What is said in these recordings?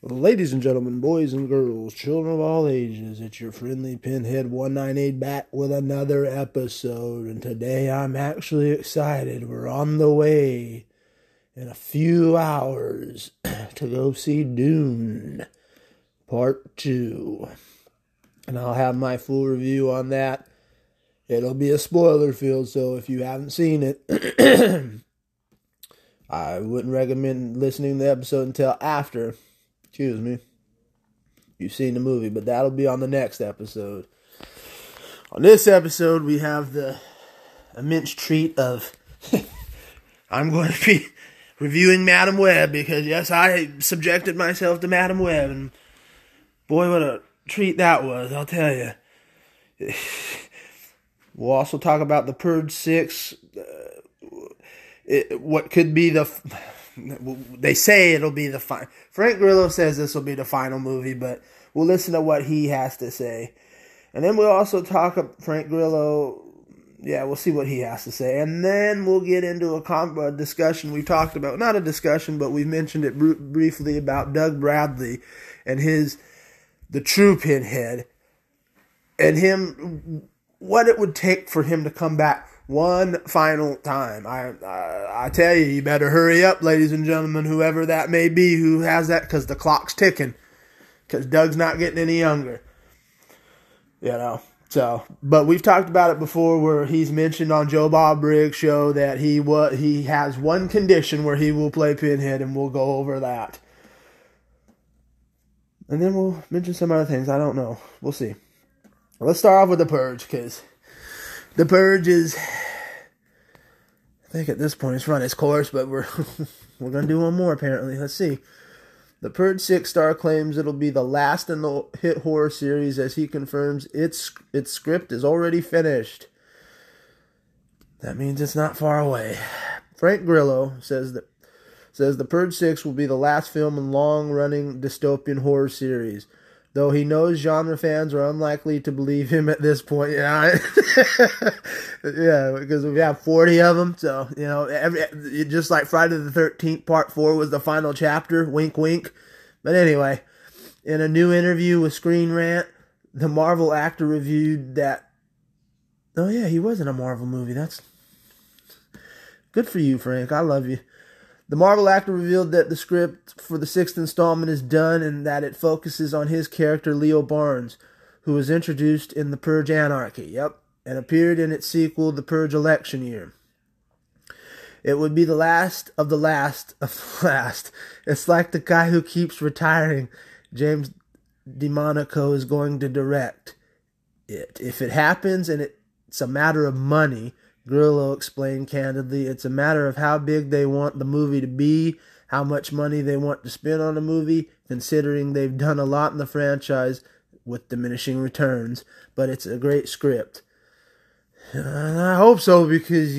Ladies and gentlemen, boys and girls, children of all ages, it's your friendly Pinhead 198 back with another episode. And today I'm actually excited. We're on the way in a few hours to go see Dune Part 2. And I'll have my full review on that. It'll be a spoiler field, so if you haven't seen it, I wouldn't recommend listening to the episode until after. Excuse me. You've seen the movie, but that'll be on the next episode. On this episode, we have the immense treat of I'm going to be reviewing Madame Web because, yes, I subjected myself to Madame Web, and boy, what a treat that was, I'll tell you. We'll also talk about The Purge 6, what could be the... They say it'll be the final. Frank Grillo says this will be the final movie, but we'll listen to what he has to say. And then we'll also talk about Frank Grillo. Yeah, we'll see what he has to say. And then we'll get into a discussion we've talked about. Not a discussion, but we've mentioned it briefly about Doug Bradley and the true Pinhead. And what it would take for him to come back one final time. I tell you, you better hurry up, ladies and gentlemen, whoever that may be who has that, because the clock's ticking. Because Doug's not getting any younger. You know. So, but we've talked about it before, where he's mentioned on Joe Bob Briggs' show that he has one condition where he will play Pinhead, and we'll go over that. And then we'll mention some other things. I don't know. We'll see. Let's start off with The Purge, because The Purge is, I think at this point it's run its course, but we're going to do one more apparently. Let's see. The Purge 6 star claims it'll be the last in the hit horror series, as he confirms its script is already finished. That means it's not far away. Frank Grillo says The Purge 6 will be the last film in long-running dystopian horror series. Though he knows genre fans are unlikely to believe him at this point. Yeah, yeah, because we have 40 of them. So, you know, just like Friday the 13th, Part 4 was the final chapter. Wink, wink. But anyway, in a new interview with Screen Rant, the Marvel actor reviewed that... Oh, yeah, he was in a Marvel movie. That's good for you, Frank. I love you. The Marvel actor revealed that the script for the 6th installment is done and that it focuses on his character Leo Barnes, who was introduced in The Purge Anarchy, and appeared in its sequel, The Purge Election Year. It would be the last of the last of the last. It's like the guy who keeps retiring. James DeMonaco is going to direct it. If it happens and it's a matter of money, Grillo explained candidly, it's a matter of how big they want the movie to be, how much money they want to spend on the movie, considering they've done a lot in the franchise with diminishing returns, but it's a great script. And I hope so, because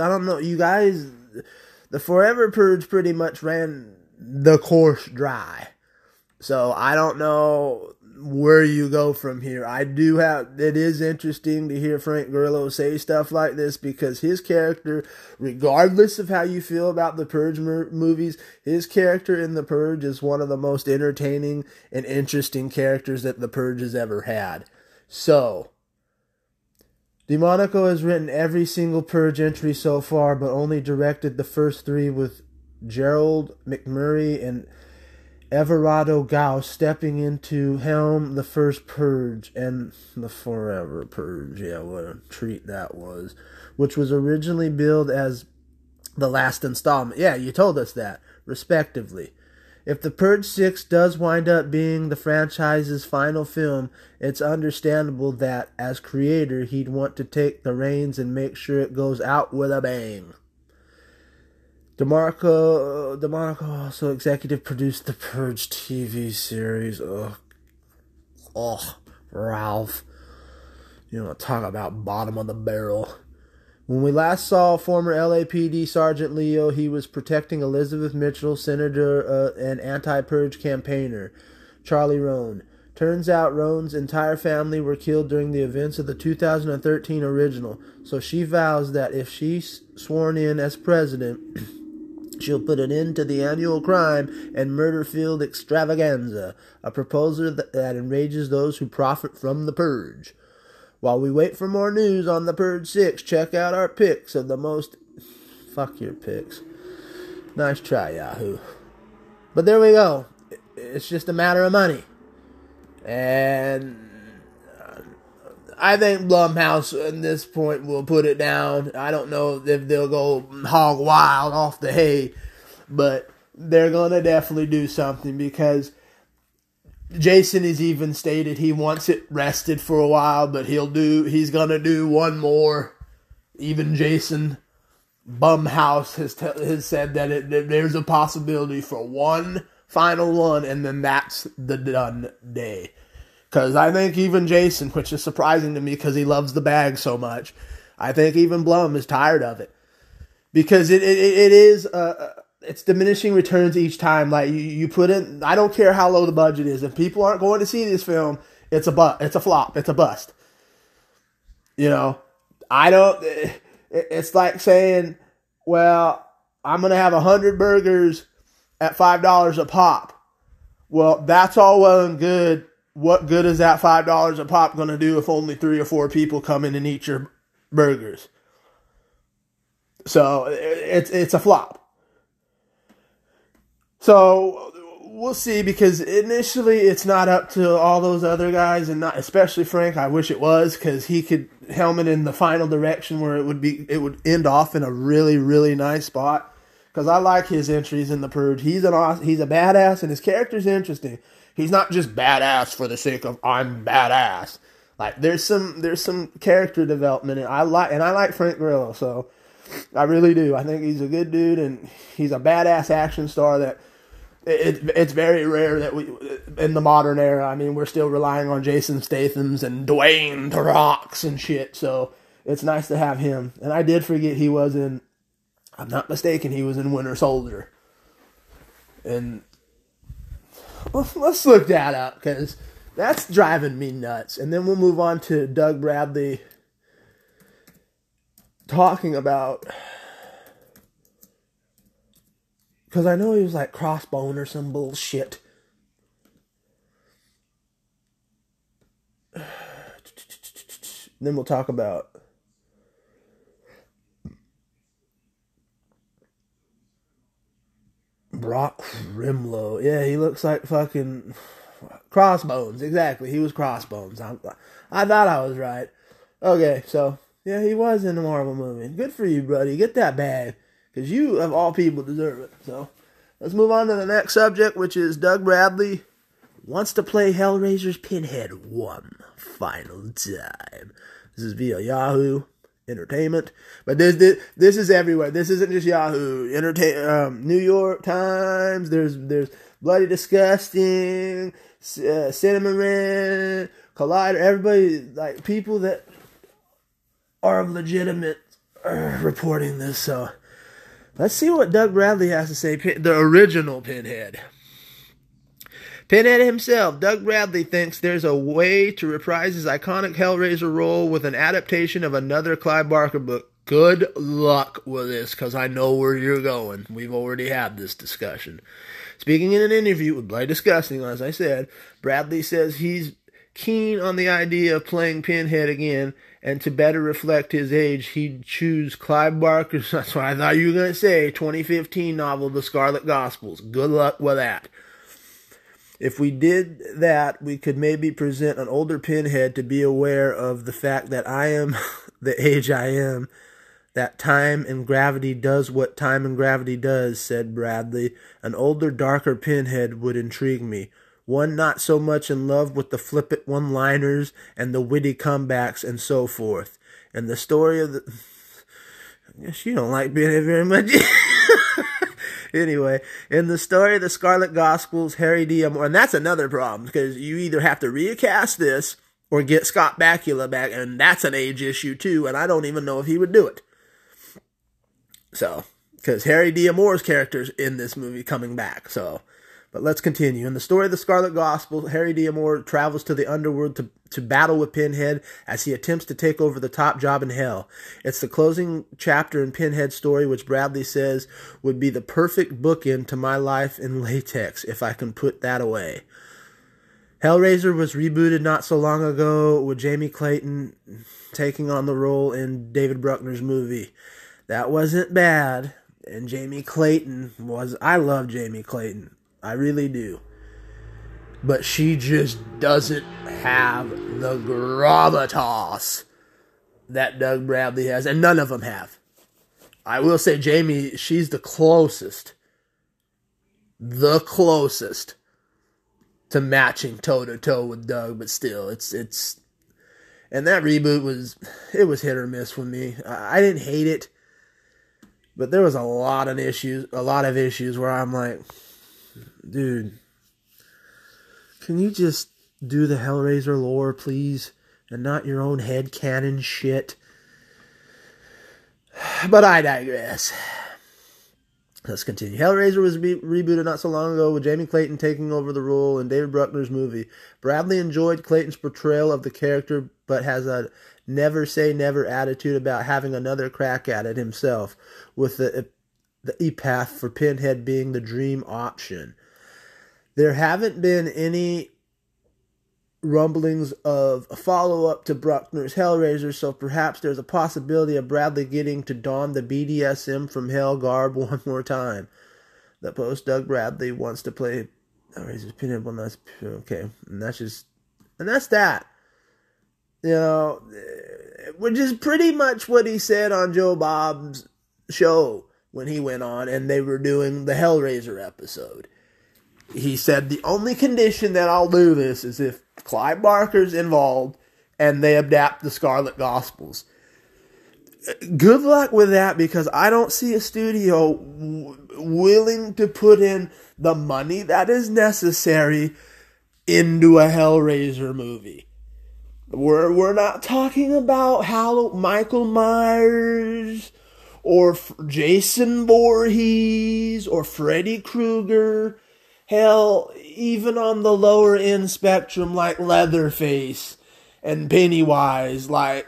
the Forever Purge pretty much ran the course dry. So I don't know where you go from here. It is interesting to hear Frank Grillo say stuff like this, because his character, regardless of how you feel about the Purge movies, his character in The Purge is one of the most entertaining and interesting characters that the Purge has ever had. So, DeMonaco has written every single Purge entry so far, but only directed the first 3, with Gerald McMurray and Everardo Gauss stepping into helm the first Purge and the Forever Purge. Yeah, what a treat that was. Which was originally billed as the last installment. Yeah, you told us that, respectively. If The Purge 6 does wind up being the franchise's final film, it's understandable that, as creator, he'd want to take the reins and make sure it goes out with a bang. DeMonaco also executive produced the Purge TV series. Ralph. You know, talk about bottom of the barrel. When we last saw former LAPD Sergeant Leo, he was protecting Elizabeth Mitchell, Senator and anti-Purge campaigner Charlie Roan. Turns out Roan's entire family were killed during the events of the 2013 original, so she vows that if she's sworn in as president, She'll put an end to the annual crime and murder-filled extravaganza, a proposal that enrages those who profit from The Purge. While we wait for more news on The Purge 6, check out our picks of the most... Fuck your picks. Nice try, Yahoo. But there we go. It's just a matter of money. And I think Blumhouse at this point will put it down. I don't know if they'll go hog wild off the hay, but they're going to definitely do something, because Jason has even stated he wants it rested for a while, but he's going to do one more. Even Jason Blumhouse has said that there's a possibility for one final one, and then that's the done day. Because I think even Jason, which is surprising to me because he loves the bag so much, I think even Blum is tired of it. Because it's diminishing returns each time. Like you put in, I don't care how low the budget is. If people aren't going to see this film, it's a flop, it's a bust. You know, it's like saying, well, I'm going to have 100 burgers at $5 a pop. Well, that's all well and good. What good is that $5 a pop going to do if only 3 or 4 people come in and eat your burgers? So it's a flop. So we'll see, because initially it's not up to all those other guys, and not especially Frank. I wish it was, because he could helmet in the final direction where it would end off in a really, really nice spot. Because I like his entries in The Purge. He's a badass, and his character's interesting. He's not just badass for the sake of I'm badass. Like there's some character development, and I like Frank Grillo, so I really do. I think he's a good dude, and he's a badass action star that it's very rare that we in the modern era. I mean, we're still relying on Jason Statham's and Dwayne The Rocks and shit. So it's nice to have him. And I did forget he was in. I'm not mistaken, he was in Winter Soldier. And let's look that up, because that's driving me nuts. And then we'll move on to Doug Bradley talking about, because I know he was like Crossbone or some bullshit. Then we'll talk about Brock Rimlow. Yeah, he looks like fucking Crossbones. Exactly, he was Crossbones. I thought I was right. Okay, so yeah, he was in the Marvel movie. Good for you, buddy. Get that bag, because you, of all people, deserve it. So let's move on to the next subject, which is Doug Bradley wants to play Hellraiser's Pinhead one final time. This is via Yahoo Entertainment, but this is everywhere. This isn't just Yahoo New York Times. There's Bloody Disgusting, Cinnamon Collider. Everybody, like people that are legitimate reporting this. So let's see what Doug Bradley has to say. The original Pinhead. Pinhead himself, Doug Bradley, thinks there's a way to reprise his iconic Hellraiser role with an adaptation of another Clive Barker book. Good luck with this, because I know where you're going. We've already had this discussion. Speaking in an interview with Bloody Disgusting, as I said, Bradley says he's keen on the idea of playing Pinhead again, and to better reflect his age, he'd choose Clive Barker's, that's what I thought you were going to say, 2015 novel, The Scarlet Gospels. Good luck with that. If we did that, we could maybe present an older Pinhead to be aware of the fact that I am the age I am, that time and gravity does what time and gravity does, said Bradley. An older, darker Pinhead would intrigue me. One not so much in love with the flippant one-liners and the witty comebacks and so forth. And the story of the... I guess you don't like Pinhead very much. Anyway, in the story of the Scarlet Gospels, Harry D. Amore, and that's another problem, because you either have to recast this or get Scott Bakula back, and that's an age issue too, and I don't even know if he would do it. So, because Harry D. Amore's character's in this movie coming back, so But let's continue. In the story of the Scarlet Gospel, Harry D'Amour travels to the underworld to battle with Pinhead as he attempts to take over the top job in hell. It's the closing chapter in Pinhead's story, which Bradley says would be the perfect bookend to my life in latex, if I can put that away. Hellraiser was rebooted not so long ago with Jamie Clayton taking on the role in David Bruckner's movie. That wasn't bad, and Jamie Clayton I love Jamie Clayton. I really do. But she just doesn't have the gravitas that Doug Bradley has, and none of them have. I will say Jamie, she's the closest to matching toe-to-toe with Doug, but still, it's and that reboot was hit or miss with me. I didn't hate it, but there was a lot of issues where I'm like, dude, can you just do the Hellraiser lore, please, and not your own headcanon shit? But I digress. Let's continue. Hellraiser was rebooted not so long ago with Jamie Clayton taking over the role in David Bruckner's movie. Bradley enjoyed Clayton's portrayal of the character, but has a never say never attitude about having another crack at it himself, with the epitaph for Pinhead being the dream option. There haven't been any rumblings of a follow-up to Bruckner's Hellraiser, so perhaps there's a possibility of Bradley getting to don the BDSM from Hell garb one more time. The post Doug Bradley wants to play Hellraiser's Pinhead. Well, that's okay, and that's that. You know, which is pretty much what he said on Joe Bob's show when he went on and they were doing the Hellraiser episode. He said, the only condition that I'll do this is if Clive Barker's involved and they adapt the Scarlet Gospels. Good luck with that, because I don't see a studio willing to put in the money that is necessary into a Hellraiser movie. We're not talking about Michael Myers or Jason Voorhees or Freddy Krueger. Hell, even on the lower end spectrum like Leatherface and Pennywise, like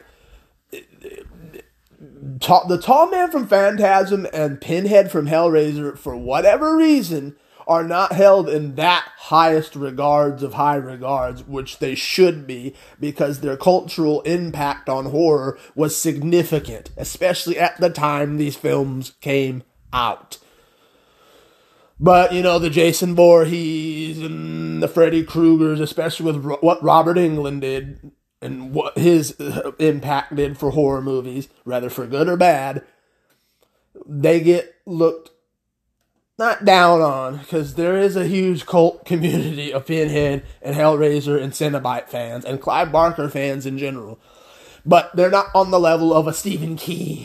the Tall Man from Phantasm and Pinhead from Hellraiser, for whatever reason, are not held in that highest regards of high regards, which they should be, because their cultural impact on horror was significant, especially at the time these films came out. But, you know, the Jason Voorhees and the Freddy Kruegers, especially with what Robert Englund did and what his impact did for horror movies, whether for good or bad, they get looked not down on, because there is a huge cult community of Pinhead and Hellraiser and Cenobite fans and Clive Barker fans in general. But they're not on the level of a Stephen King.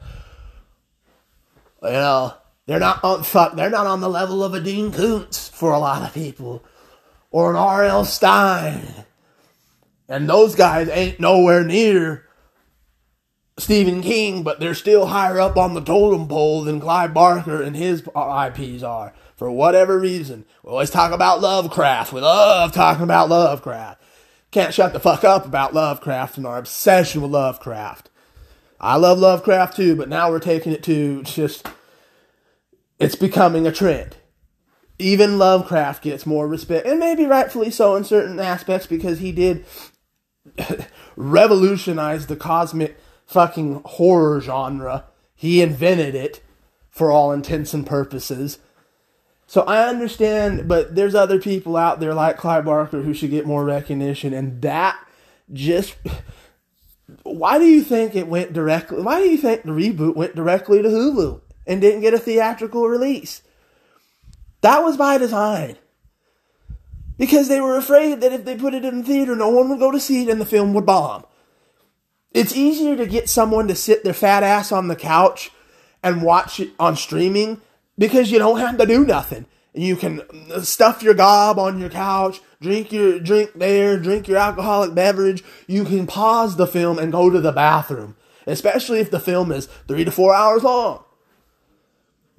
You know, they're not on the level of a Dean Koontz for a lot of people, or an R.L. Stine. And those guys ain't nowhere near Stephen King, but they're still higher up on the totem pole than Clive Barker and his IPs are, for whatever reason. We always talk about Lovecraft. We love talking about Lovecraft. Can't shut the fuck up about Lovecraft and our obsession with Lovecraft. I love Lovecraft too, but now we're taking it to just, it's becoming a trend. Even Lovecraft gets more respect, and maybe rightfully so in certain aspects, because he did revolutionize the cosmic fucking horror genre. He invented it for all intents and purposes. So I understand, but there's other people out there like Clive Barker who should get more recognition, and that just... Why do you think the reboot went directly to Hulu and didn't get a theatrical release? That was by design. Because they were afraid that if they put it in the theater, no one would go to see it and the film would bomb. It's easier to get someone to sit their fat ass on the couch and watch it on streaming, because you don't have to do nothing. You can stuff your gob on your couch, drink your alcoholic beverage. You can pause the film and go to the bathroom, especially if the film is 3 to 4 hours long.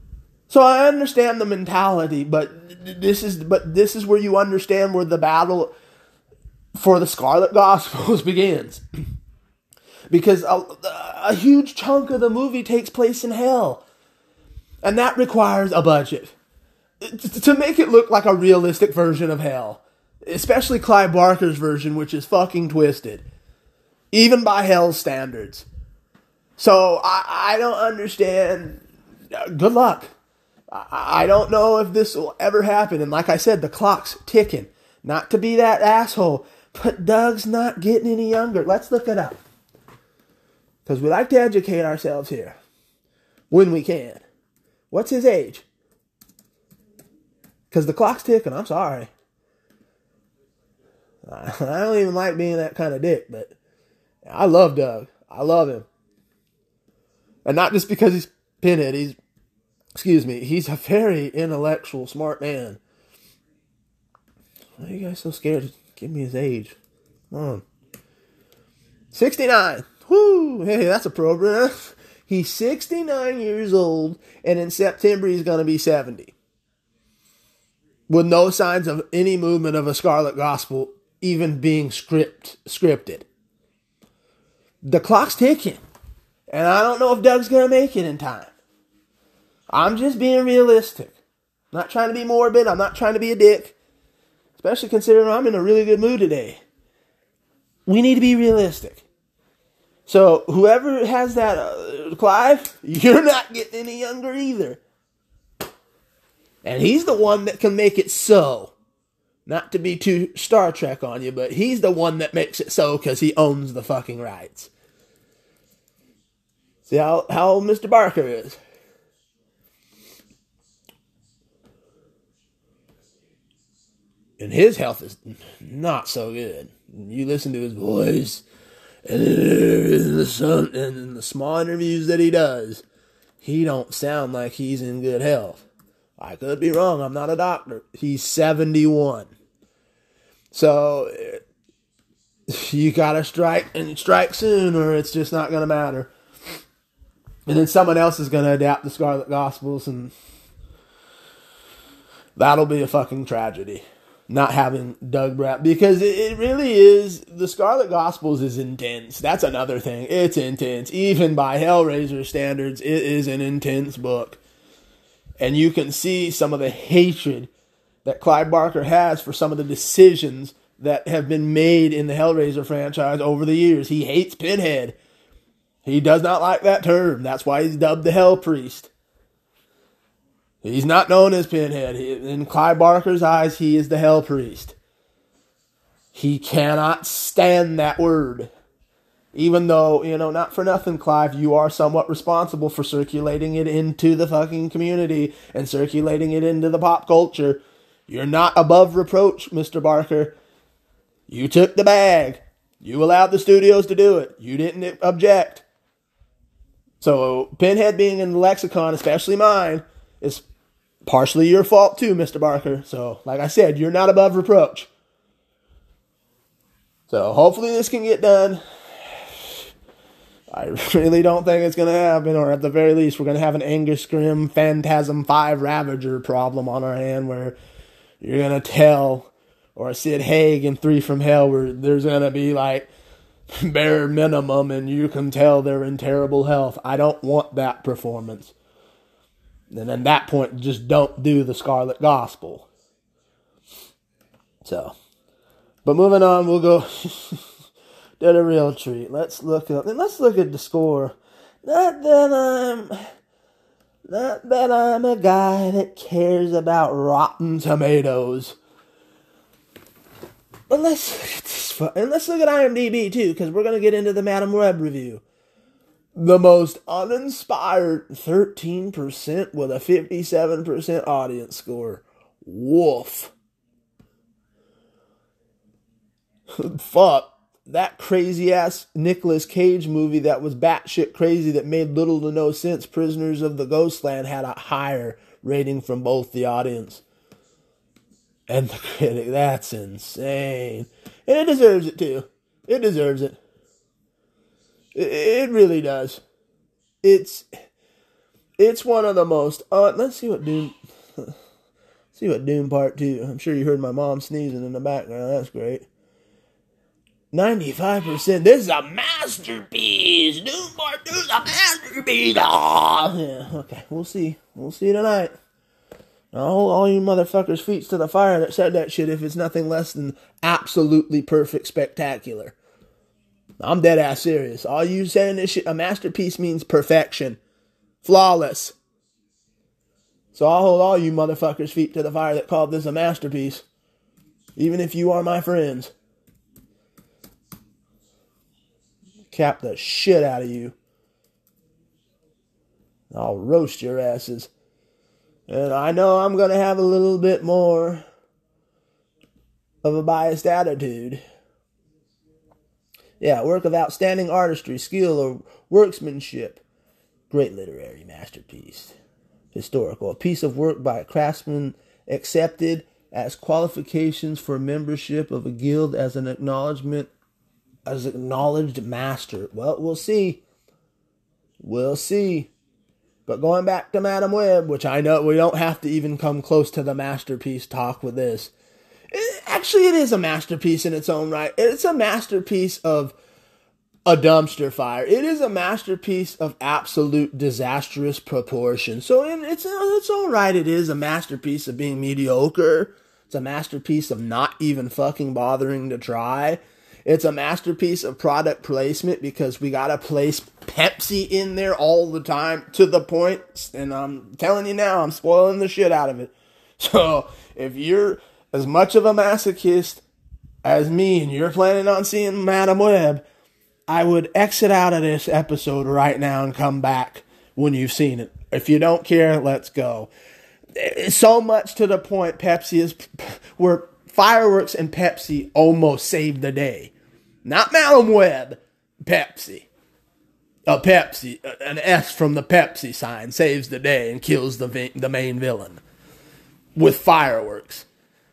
So I understand the mentality, but this is where you understand where the battle for the Scarlet Gospels begins. Because a huge chunk of the movie takes place in hell. And that requires a budget. To make it look like a realistic version of hell. Especially Clive Barker's version, which is fucking twisted. Even by hell's standards. So I don't understand. Good luck. I don't know if this will ever happen. And like I said, the clock's ticking. Not to be that asshole, but Doug's not getting any younger. Let's look it up. Because we like to educate ourselves here. When we can. What's his age? Because the clock's ticking. I'm sorry. I don't even like being that kind of dick, but I love Doug. I love him. And not just because he's Pinhead. He's a very intellectual, smart man. Why are you guys so scared to give me his age? Come on. 69. Whoo! Hey, that's appropriate. He's 69 years old, and in September he's going to be 70. With no signs of any movement of a Scarlet Gospel even being scripted. The clock's ticking. And I don't know if Doug's going to make it in time. I'm just being realistic. I'm not trying to be morbid. I'm not trying to be a dick. Especially considering I'm in a really good mood today. We need to be realistic. So, whoever has that, Clive, you're not getting any younger either. And he's the one that can make it so. Not to be too Star Trek on you, but he's the one that makes it so because he owns the fucking rights. See how old Mr. Barker is. And his health is not so good. You listen to his voice, and in the small interviews that he does, he don't sound like he's in good health. I could be wrong. I'm not a doctor. He's 71. So, you gotta strike soon, or it's just not gonna matter. And then someone else is gonna adapt the Scarlet Gospels, and that'll be a fucking tragedy. Not having Doug Bratt, because it really is, the Scarlet Gospels is intense. That's another thing. It's intense. Even by Hellraiser standards, it is an intense book. And you can see some of the hatred that Clive Barker has for some of the decisions that have been made in the Hellraiser franchise over the years. He hates Pinhead. He does not like that term. That's why he's dubbed the Hell Priest. He's not known as Pinhead. In Clive Barker's eyes, he is the Hell Priest. He cannot stand that word. Even though, not for nothing, Clive, you are somewhat responsible for circulating it into the fucking community and circulating it into the pop culture. You're not above reproach, Mr. Barker. You took the bag. You allowed the studios to do it. You didn't object. So, Pinhead being in the lexicon, especially mine, is partially your fault too, Mr. Barker. So, like I said, you're not above reproach. So, hopefully this can get done. I really don't think it's going to happen, or at the very least, we're going to have an Angus Grimm Phantasm 5 Ravager problem on our hand where you're going to tell, or a Sid Haig in 3 from Hell where there's going to be like bare minimum and you can tell they're in terrible health. I don't want that performance. And at that point, just don't do the Scarlet Gospel. So, but moving on, we'll go to the real treat. Let's look at the score. Not that I'm a guy that cares about Rotten Tomatoes. But let's look at this, and let's look at IMDb too, because we're gonna get into the Madame Web review. The most uninspired 13% with a 57% audience score. Woof. Fuck. That crazy ass Nicolas Cage movie that was batshit crazy that made little to no sense, Prisoners of the Ghostland, had a higher rating from both the audience and the critic. That's insane. And it deserves it too. It deserves it. It really does. It's It's one of the most. Let's see what Doom. See what Doom Part 2. I'm sure you heard my mom sneezing in the background. That's great. 95%. This is a masterpiece. Doom Part 2 is a masterpiece. Oh, yeah, okay, we'll see. We'll see tonight. I'll hold all you motherfuckers' feet to the fire that said that shit if it's nothing less than absolutely perfect spectacular. I'm dead ass serious. All you saying this shit, a masterpiece means perfection. Flawless. So I'll hold all you motherfuckers' feet to the fire that called this a masterpiece. Even if you are my friends. Cap the shit out of you. I'll roast your asses. And I know I'm going to have a little bit more of a biased attitude. Yeah, work of outstanding artistry, skill, or workmanship. Great literary masterpiece. Historical. A piece of work by a craftsman accepted as qualifications for membership of a guild as an acknowledged master. Well, we'll see. We'll see. But going back to Madam Web, which I know we don't have to even come close to the masterpiece talk with this. Actually, it is a masterpiece in its own right. It's a masterpiece of a dumpster fire. It is a masterpiece of absolute disastrous proportion. So in its own right, it is a masterpiece of being mediocre. It's a masterpiece of not even fucking bothering to try. It's a masterpiece of product placement because we gotta place Pepsi in there all the time to the point, and I'm telling you now, I'm spoiling the shit out of it. So if you're as much of a masochist as me and you're planning on seeing Madam Web, I would exit out of this episode right now and come back when you've seen it. If you don't care, let's go. So much to the point where fireworks and Pepsi almost saved the day. Not Madam Web, Pepsi. An S from the Pepsi sign saves the day and kills the main villain with fireworks.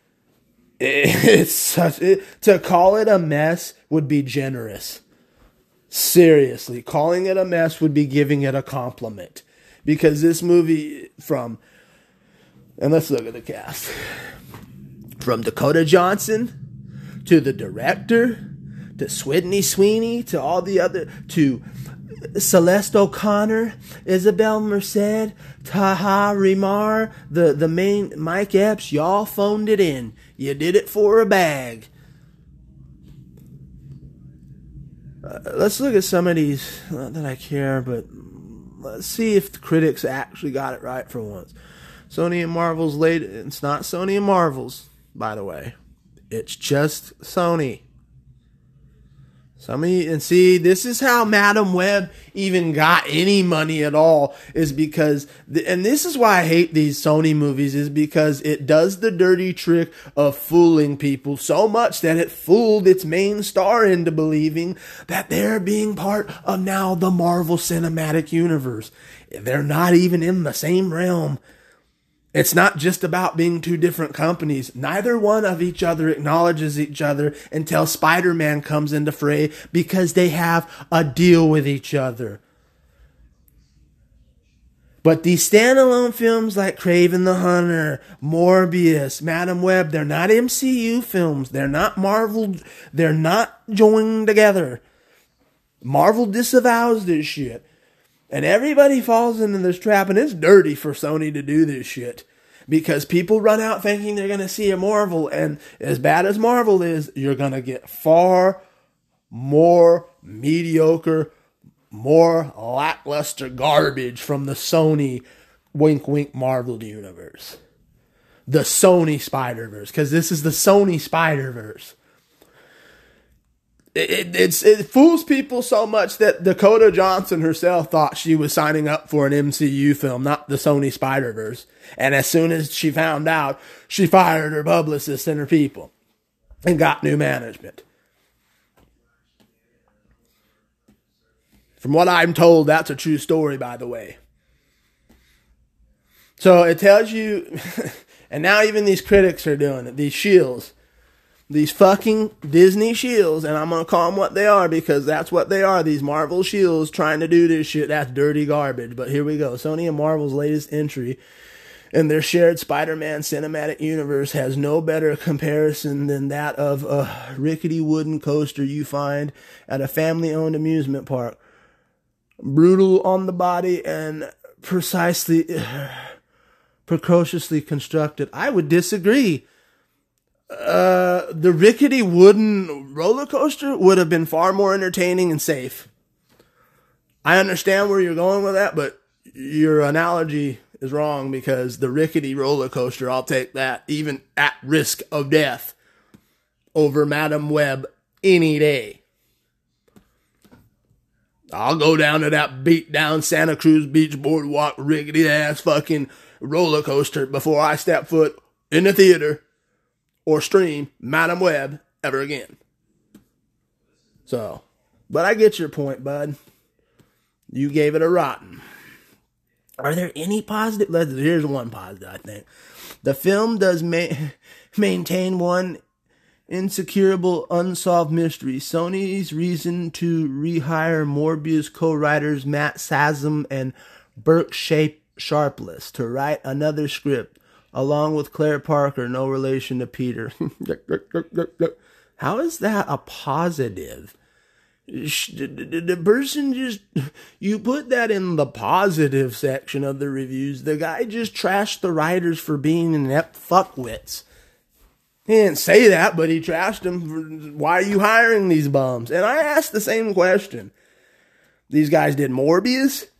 To call it a mess would be generous. Seriously, calling it a mess would be giving it a compliment. Because this movie and let's look at the cast. From Dakota Johnson to the director to Sydney Sweeney to all the other, to Celeste O'Connor, Isabel Merced, Taha Rimar, the main Mike Epps, y'all phoned it in. You did it for a bag. Let's look at some of these, not that I care, but let's see if the critics actually got it right for once. Sony and Marvel's it's not Sony and Marvel's, by the way. It's just Sony. And see, this is how Madam Web even got any money at all, is because, and this is why I hate these Sony movies, is because it does the dirty trick of fooling people so much that it fooled its main star into believing that they're being part of now the Marvel Cinematic Universe. They're not even in the same realm. It's not just about being two different companies. Neither one of each other acknowledges each other until Spider-Man comes into fray because they have a deal with each other. But these standalone films like Kraven the Hunter, Morbius, Madam Web, they're not MCU films. They're not Marvel. They're not joined together. Marvel disavows this shit. And everybody falls into this trap, and it's dirty for Sony to do this shit. Because people run out thinking they're going to see a Marvel, and as bad as Marvel is, you're going to get far more mediocre, more lackluster garbage from the Sony wink wink Marvel universe. The Sony Spider-Verse, because this is the Sony Spider-Verse. It fools people so much that Dakota Johnson herself thought she was signing up for an MCU film, not the Sony Spider-Verse. And as soon as she found out, she fired her publicist and her people and got new management. From what I'm told, that's a true story, by the way. So it tells you, and now even these critics are doing it, these shills. These fucking Disney shills, and I'm going to call them what they are because that's what they are. These Marvel shills trying to do this shit. That's dirty garbage. But here we go. Sony and Marvel's latest entry in their shared Spider-Man cinematic universe has no better comparison than that of a rickety wooden coaster you find at a family-owned amusement park. Brutal on the body and precociously constructed. I would disagree. The rickety wooden roller coaster would have been far more entertaining and safe. I understand where you're going with that, but your analogy is wrong because the rickety roller coaster, I'll take that, even at risk of death, over Madame Web any day. I'll go down to that beat down Santa Cruz Beach Boardwalk rickety ass fucking roller coaster before I step foot in the theater or stream Madame Web ever again. So, but I get your point, bud. You gave it a rotten. Are there any positive? Here's one positive, I think. The film does maintain one insecurable, unsolved mystery. Sony's reason to rehire Morbius co-writers Matt Sazam and Burke Sharpless to write another script, along with Claire Parker, no relation to Peter. How is that a positive? The person just, you put that in the positive section of the reviews. The guy just trashed the writers for being inept fuckwits. He didn't say that, but he trashed them. Why are you hiring these bums? And I asked the same question. These guys did Morbius.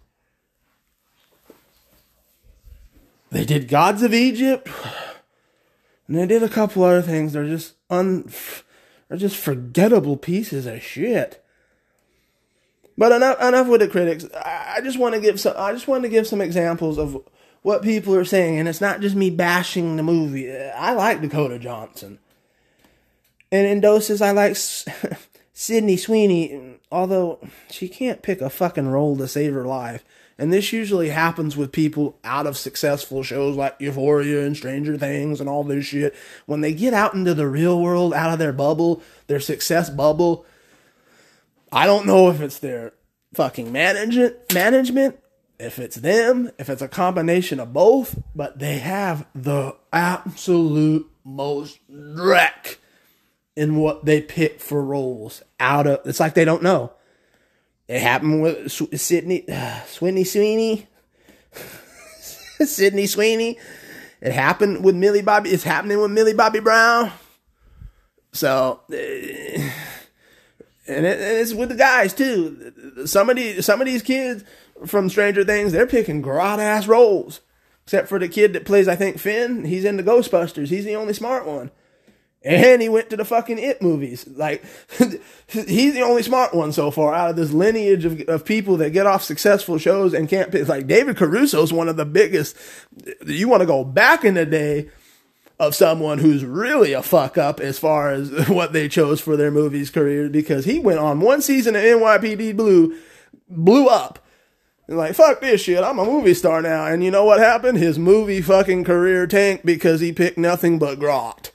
They did Gods of Egypt. And they did a couple other things. They're just forgettable pieces of shit. But enough with the critics. I just want to give some examples of what people are saying, and it's not just me bashing the movie. I like Dakota Johnson. And in doses, I like Sydney Sweeney, although she can't pick a fucking role to save her life. And this usually happens with people out of successful shows like Euphoria and Stranger Things and all this shit. When they get out into the real world, out of their bubble, their success bubble, I don't know if it's their fucking management, if it's them, if it's a combination of both, but they have the absolute most wreck in what they pick for roles it's like they don't know. It happened with Sydney Sweeney. Sydney Sweeney. It happened with Millie Bobby. It's happening with Millie Bobby Brown. So, and it's with the guys too. Some of these kids from Stranger Things, they're picking grot ass roles. Except for the kid that plays, I think, Finn. He's in the Ghostbusters. He's the only smart one. And he went to the fucking It movies. Like, he's the only smart one so far out of this lineage of people that get off successful shows and can't pick. Like, David Caruso's one of the biggest. You want to go back in the day of someone who's really a fuck up as far as what they chose for their movies career, because he went on one season of NYPD Blue, blew up. And like, fuck this shit, I'm a movie star now. And you know what happened? His movie fucking career tanked because he picked nothing but grot.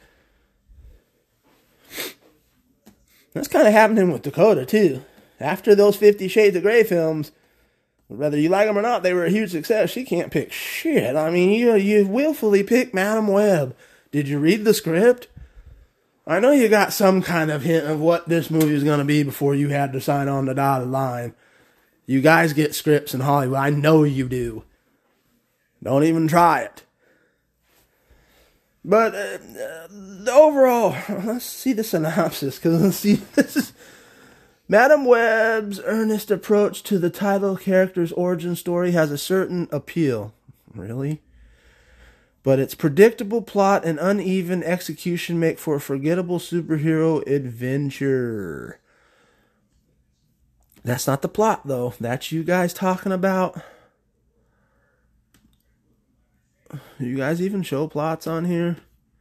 That's kind of happening with Dakota, too. After those 50 Shades of Grey films, whether you like them or not, they were a huge success. She can't pick shit. I mean, you willfully picked Madame Web. Did you read the script? I know you got some kind of hint of what this movie is going to be before you had to sign on the dotted line. You guys get scripts in Hollywood. I know you do. Don't even try it. But the overall, let's see the synopsis, because let's see, this is Madame Web's earnest approach to the title character's origin story has a certain appeal. Really? But its predictable plot and uneven execution make for a forgettable superhero adventure. That's not the plot, though. That's you guys talking about. You guys even show plots on here?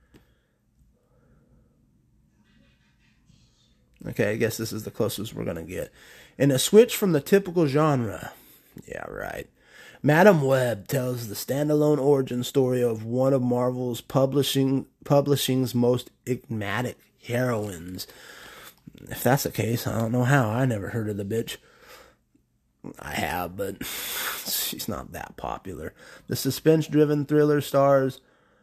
Okay, I guess this is the closest we're going to get. In a switch from the typical genre. Yeah, right. Madame Web tells the standalone origin story of one of Marvel's publishing's most enigmatic heroines. If that's the case, I don't know how. I never heard of the bitch. I have, but she's not that popular. The suspense-driven thriller stars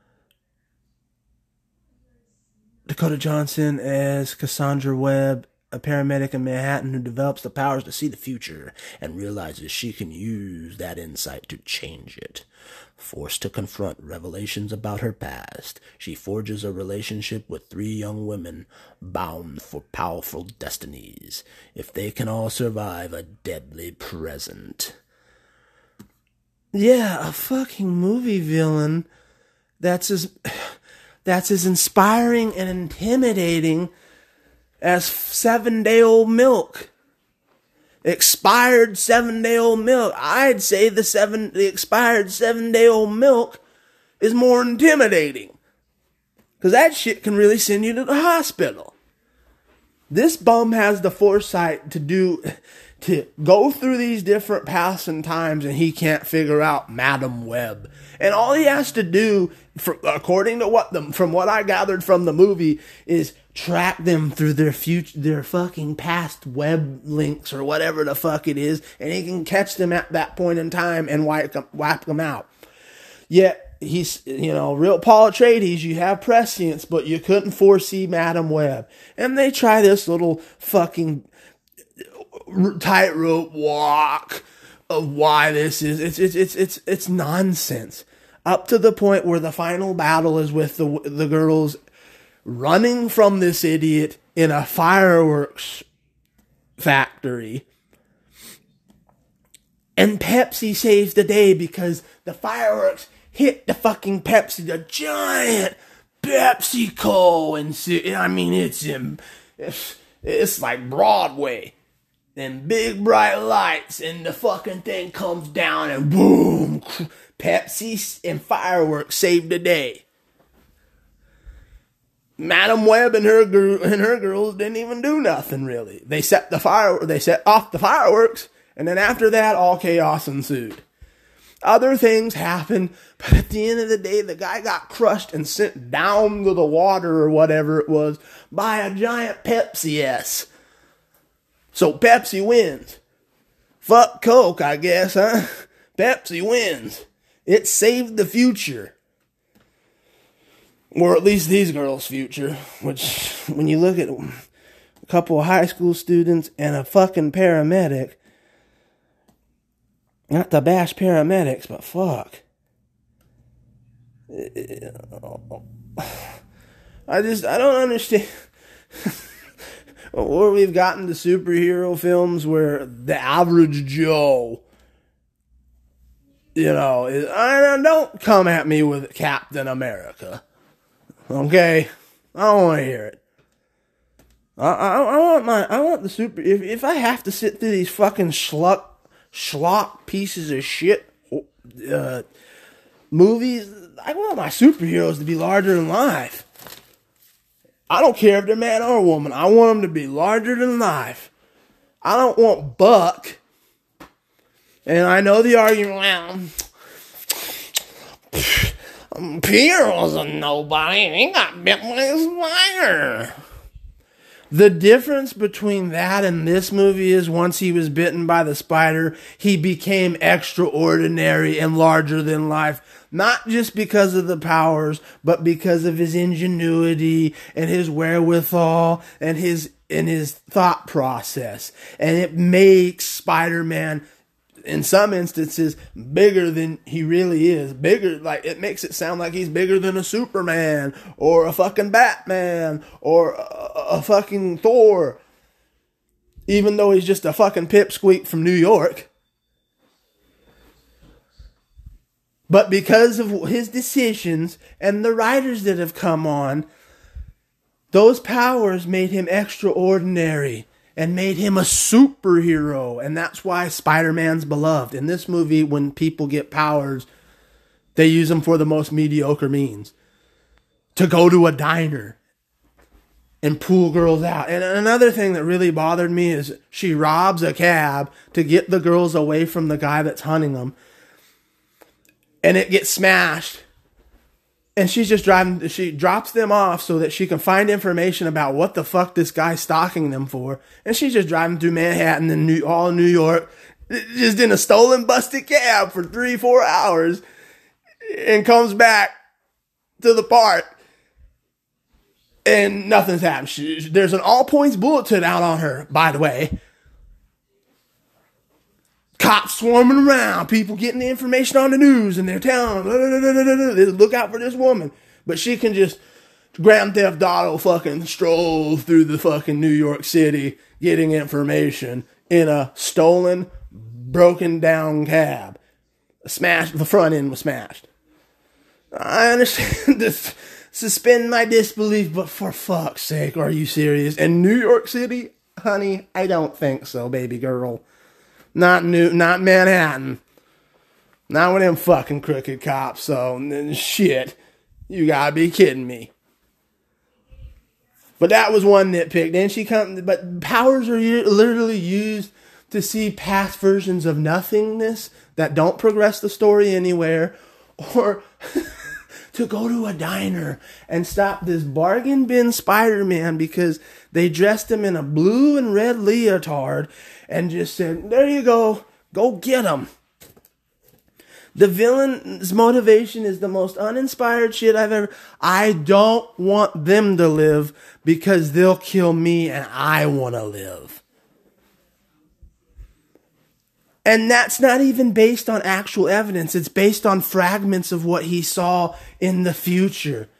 Dakota Johnson as Cassandra Webb, a paramedic in Manhattan who develops the powers to see the future and realizes she can use that insight to change it. Forced to confront revelations about her past, she forges a relationship with 3 young women bound for powerful destinies, if they can all survive a deadly present. Yeah, a fucking movie villain that's as inspiring and intimidating as 7-day-old milk. Expired 7-day-old milk. I'd say the expired 7-day-old milk is more intimidating. Because that shit can really send you to the hospital. This bum has the foresight to go through these different paths and times, and he can't figure out Madam Web. And all he has to do, according to from what I gathered from the movie, is track them through their fucking past web links or whatever the fuck it is, and he can catch them at that point in time and wipe them out. Yet he's, real Paul Atreides, you have prescience, but you couldn't foresee Madam Web. And they try this little fucking tightrope walk of why this is. It's nonsense. Up to the point where the final battle is with the girls running from this idiot in a fireworks factory. And Pepsi saves the day because the fireworks hit the fucking Pepsi, the giant PepsiCo, and I mean it's like Broadway. And big bright lights, and the fucking thing comes down, and boom, Pepsi and fireworks saved the day. Madam Web and her girls didn't even do nothing really. They set off the fireworks, and then after that, all chaos ensued. Other things happened, but at the end of the day, the guy got crushed and sent down to the water or whatever it was by a giant Pepsi S. So Pepsi wins. Fuck Coke, I guess, huh? Pepsi wins. It saved the future. Or at least these girls' future. Which, when you look at a couple of high school students and a fucking paramedic. Not to bash paramedics, but fuck. I don't understand. Or we've gotten to superhero films where the average Joe, don't come at me with Captain America. Okay? I don't want to hear it. I want the super, if I have to sit through these fucking schlock pieces of shit, movies, I want my superheroes to be larger than life. I don't care if they're man or woman. I want them to be larger than life. I don't want Buck. And I know the argument, Peter was a nobody and he got bit by a spider. The difference between that and this movie is once he was bitten by the spider, he became extraordinary and larger than life. Not just because of the powers, but because of his ingenuity and his wherewithal and his thought process. And it makes Spider-Man, in some instances, bigger than he really is. Bigger, like, it makes it sound like he's bigger than a Superman, or a fucking Batman, or a fucking Thor. Even though he's just a fucking pipsqueak from New York. But because of his decisions and the writers that have come on, those powers made him extraordinary and made him a superhero. And that's why Spider-Man's beloved. In this movie, when people get powers, they use them for the most mediocre means. To go to a diner and pull girls out. And another thing that really bothered me is she robs a cab to get the girls away from the guy that's hunting them. And it gets smashed. And she's just driving, she drops them off so that she can find information about what the fuck this guy's stalking them for. And she's just driving through Manhattan and all New York, just in a stolen, busted cab for 3-4 hours, and comes back to the park and nothing's happened. There's an all points bulletin out on her, by the way. Cops swarming around, people getting the information on the news, and they're telling them, look out for this woman. But she can just Grand Theft Auto fucking stroll through the fucking New York City getting information in a stolen, broken down cab. Smashed, the front end was smashed. I understand this, suspend my disbelief, but for fuck's sake, are you serious? In New York City? Honey, I don't think so, baby girl. Not Manhattan. Not with them fucking crooked cops, so shit. You gotta be kidding me. But that was one nitpick. Then she comes, but powers are literally used to see past versions of nothingness that don't progress the story anywhere, or to go to a diner and stop this bargain bin Spider-Man because they dressed him in a blue and red leotard and just said, there you go get him. The villain's motivation is the most uninspired shit I've ever. I don't want them to live because they'll kill me and I want to live. And that's not even based on actual evidence. It's based on fragments of what he saw in the future.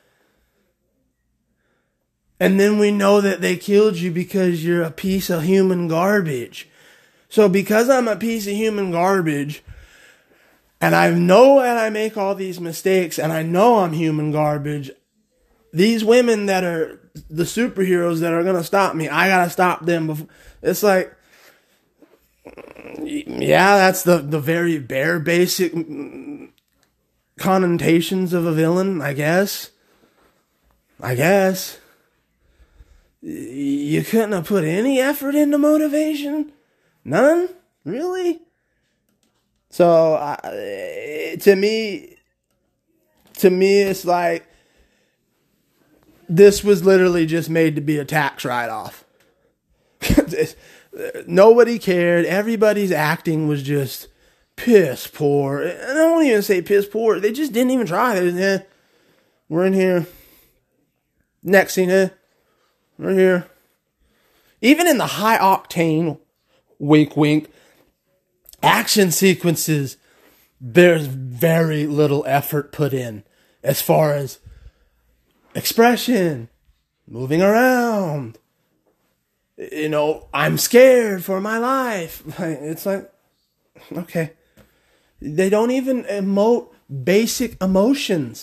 And then we know that they killed you because you're a piece of human garbage. So because I'm a piece of human garbage, and I know that I make all these mistakes, and I know I'm human garbage, these women that are the superheroes that are going to stop me, I got to stop them before. It's like, yeah, that's the very bare basic connotations of a villain, I guess. You couldn't have put any effort into motivation? None? Really? So, to me, it's like, this was literally just made to be a tax write-off. Nobody cared. Everybody's acting was just piss poor. And I don't even say piss poor. They just didn't even try. They we're in here. Next scene, we're here. Even in the high octane, wink wink, action sequences, there's very little effort put in as far as expression, moving around. You know, I'm scared for my life. It's like, okay. They don't even emote basic emotions.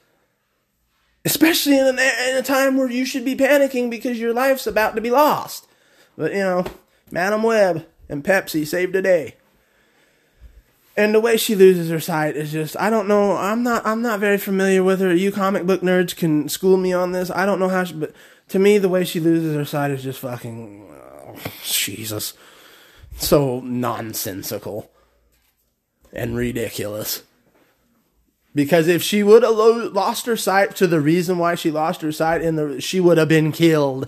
Especially in a time where you should be panicking because your life's about to be lost. But, you know, Madam Web and Pepsi saved the day. And the way she loses her sight is just, I don't know, I'm not very familiar with her. You comic book nerds can school me on this. I don't know how but to me, the way she loses her sight is just fucking, Jesus, so nonsensical and ridiculous. Because if she would have lost her sight to the reason why she lost her sight, she would have been killed.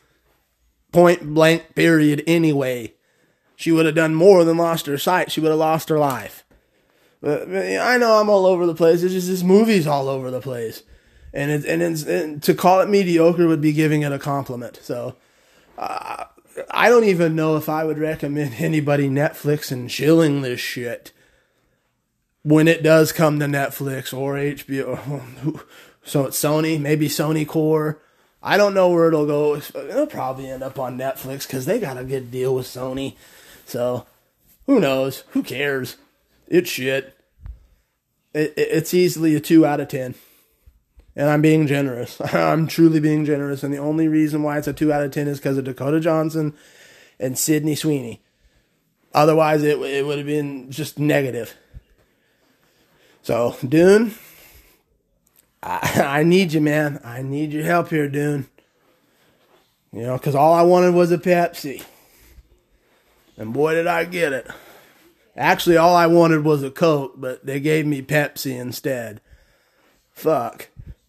Point blank, period, anyway. She would have done more than lost her sight. She would have lost her life. But I know I'm all over the place. It's just this movie's all over the place. And to call it mediocre would be giving it a compliment. So, I don't even know if I would recommend anybody Netflix and chilling this shit when it does come to Netflix or HBO. So it's Sony, maybe Sony Core. I don't know where it'll go. It'll probably end up on Netflix because they got a good deal with Sony. So, who knows? Who cares? It's shit. It's easily a 2 out of 10. And I'm being generous. I'm truly being generous. And the only reason why it's a 2 out of 10 is because of Dakota Johnson and Sydney Sweeney. Otherwise, it would have been just negative. So, Dune, I need you, man. I need your help here, Dune. You know, because all I wanted was a Pepsi. And boy, did I get it. Actually, all I wanted was a Coke, but they gave me Pepsi instead. Fuck.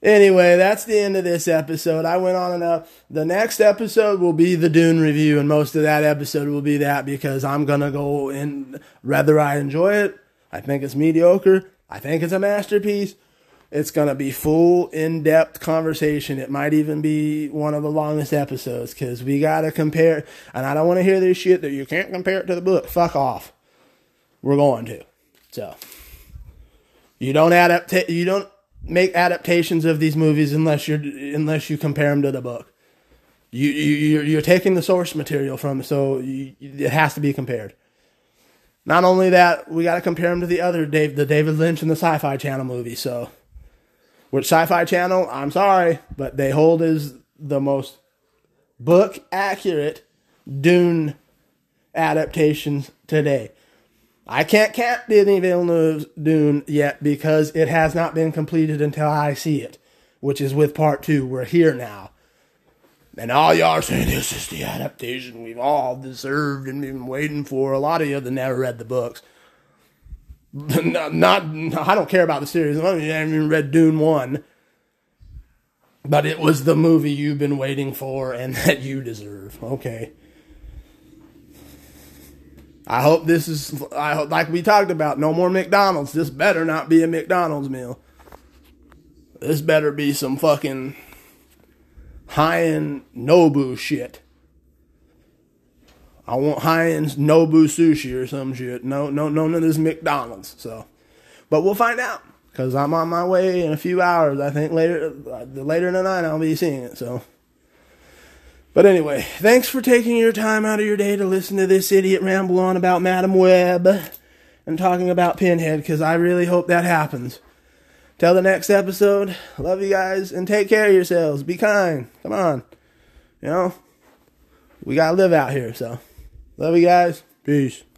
Anyway, that's the end of this episode. I went on enough. The next episode will be the Dune review, and most of that episode will be that because I'm going to go in, whether I enjoy it, I think it's mediocre, I think it's a masterpiece, it's going to be full, in-depth conversation. It might even be one of the longest episodes because we got to compare, and I don't want to hear this shit that you can't compare it to the book. Fuck off. We're going to. So, you don't make adaptations of these movies unless you compare them to the book. You're taking the source material from it, so it has to be compared. Not only that, we got to compare them to the David Lynch and the Sci-Fi Channel movies. So, which Sci-Fi Channel? I'm sorry, but they hold as the most book accurate Dune adaptations today. I can't count Denis Villeneuve's Dune yet because it has not been completed until I see it, which is with part 2. We're here now. And all y'all are saying, this is the adaptation we've all deserved and been waiting for. A lot of you that never read the books. I don't care about the series. I haven't even read Dune 1. But it was the movie you've been waiting for and that you deserve. Okay. I hope like we talked about, no more McDonald's. This better not be a McDonald's meal. This better be some fucking high-end Nobu shit. I want high-end Nobu sushi or some shit. No, none of this McDonald's. So, but we'll find out because I'm on my way in a few hours. I think later tonight I'll be seeing it. So. But anyway, thanks for taking your time out of your day to listen to this idiot ramble on about Madam Web and talking about Pinhead, because I really hope that happens. Till the next episode, love you guys, and take care of yourselves. Be kind. Come on. You know, we gotta live out here, so. Love you guys. Peace.